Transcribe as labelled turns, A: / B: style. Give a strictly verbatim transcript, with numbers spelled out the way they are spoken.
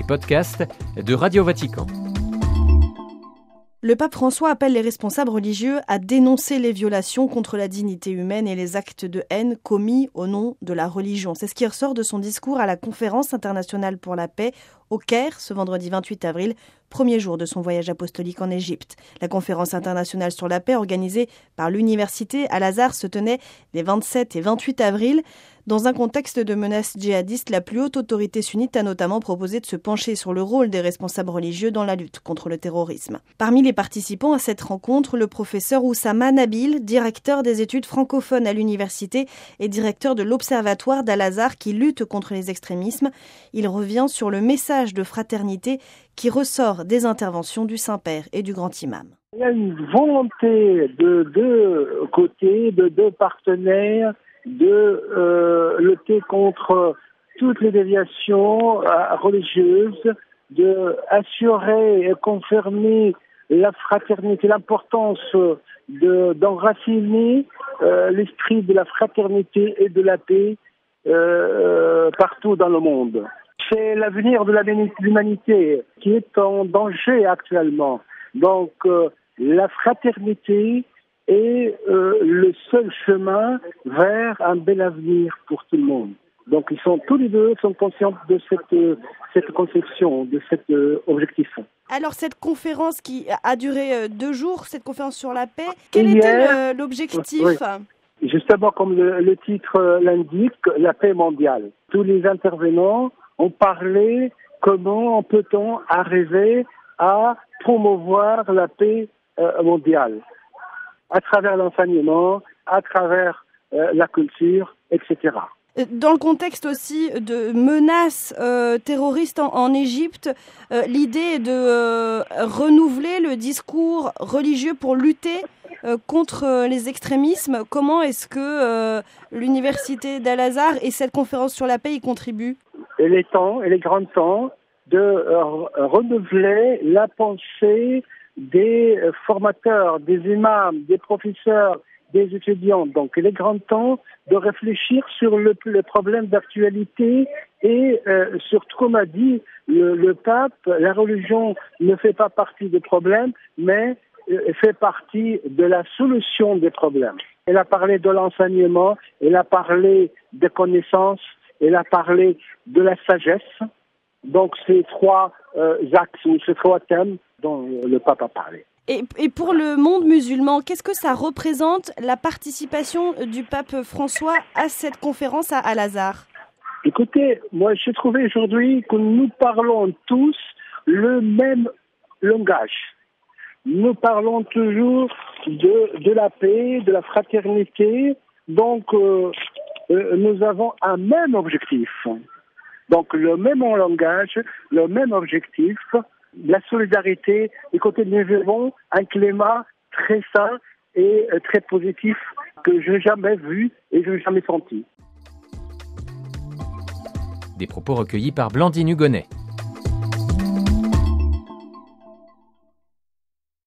A: podcasts de Radio Vatican.
B: Le pape François appelle les responsables religieux à dénoncer les violations contre la dignité humaine et les actes de haine commis au nom de la religion. C'est ce qui ressort de son discours à la Conférence internationale pour la paix au Caire ce vendredi vingt-huit avril, premier jour de son voyage apostolique en Égypte. La conférence internationale sur la paix organisée par l'université Al-Azhar se tenait les vingt-sept et vingt-huit avril. Dans un contexte de menaces djihadistes, la plus haute autorité sunnite a notamment proposé de se pencher sur le rôle des responsables religieux dans la lutte contre le terrorisme. Parmi les participants à cette rencontre, le professeur Oussama Nabil, directeur des études francophones à l'université et directeur de l'observatoire d'Al-Azhar qui lutte contre les extrémismes. Il revient sur le message de fraternité qui ressort des interventions du Saint-Père et du Grand Imam.
C: Il y a une volonté de deux côtés, de deux partenaires, de euh, lutter contre toutes les déviations euh, religieuses, de assurer et confirmer la fraternité, l'importance de, d'enraciner euh, l'esprit de la fraternité et de la paix euh, partout dans le monde. C'est l'avenir de la, l'humanité qui est en danger actuellement. Donc euh, la fraternité est euh, le seul chemin vers un bel avenir pour tout le monde. Donc ils sont tous les deux sont conscients de cette euh, cette conception, de cet euh, objectif.
B: Alors cette conférence qui a duré euh, deux jours, cette conférence sur la paix, quel
C: Hier,
B: était le, l'objectif
C: oui. Justement, comme le, le titre l'indique, la paix mondiale. Tous les intervenants ont parlé comment peut-on arriver à promouvoir la paix euh, mondiale à travers l'enseignement, à travers euh, la culture, et cetera.
B: Dans le contexte aussi de menaces euh, terroristes en, en Égypte, euh, l'idée est de euh, renouveler le discours religieux pour lutter euh, contre euh, les extrémismes. Comment est-ce que euh, l'université d'Al-Azhar et cette conférence sur la paix y contribuent ?
C: Il est temps, il est grand temps de euh, renouveler la pensée des formateurs, des imams, des professeurs, des étudiants. Donc il est grand temps de réfléchir sur le, le problème d'actualité et euh, surtout, comme a dit le, le pape, la religion ne fait pas partie des problèmes, mais euh, fait partie de la solution des problèmes. Elle a parlé de l'enseignement, elle a parlé des connaissances, elle a parlé de la sagesse. Donc ces trois euh, axes ou ces trois thèmes dont le pape a parlé.
B: Et, et pour le monde musulman, qu'est-ce que ça représente la participation du pape François à cette conférence à Al-Azhar ?
C: Écoutez, moi j'ai trouvé aujourd'hui que nous parlons tous le même langage. Nous parlons toujours de, de la paix, de la fraternité, donc euh, euh, nous avons un même objectif. Donc le même langage, le même objectif, la solidarité. Écoutez, nous vivons un climat très sain et très positif que je n'ai jamais vu et je n'ai jamais senti.
A: Des propos recueillis par Blandine Hugonnet.